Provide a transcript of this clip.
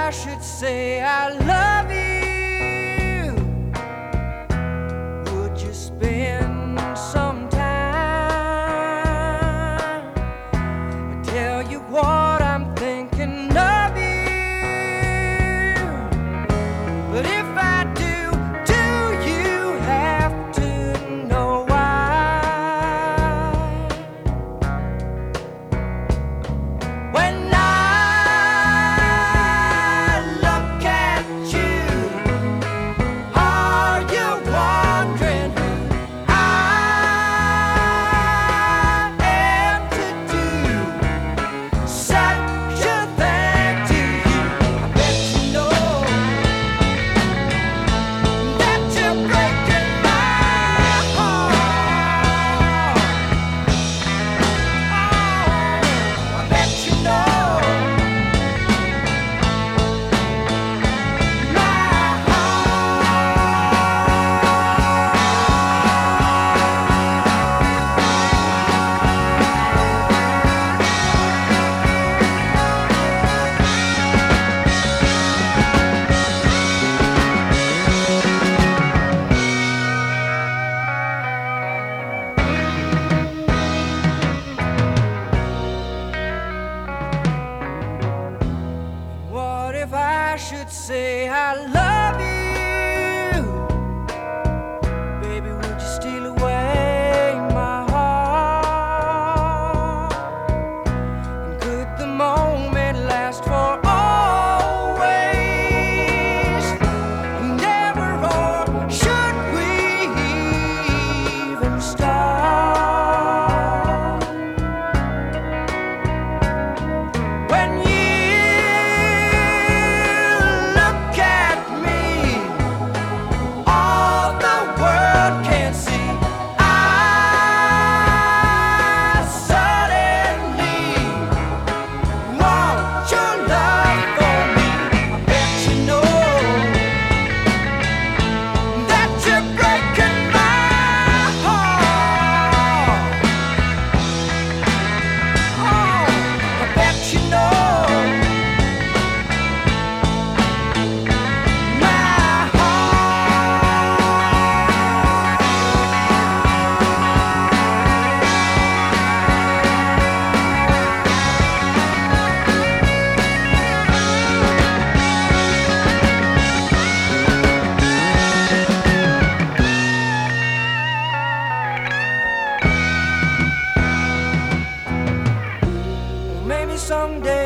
I should say I love you, would you spend some time? I tell you what, I'm thinking of you, but if I do you have to know why? When I look at you, are you wondering who I am to do such a thing to you? I bet you know that you're breaking my heart. Oh, I bet you know my What if I should say I love you? Baby, would you steal away my heart? And could the moment last for always? Never, or should we even start? When you look at me, all the world can see, I suddenly want your love for me. I bet you know that you're breaking my heart. Oh, I bet you know my maybe someday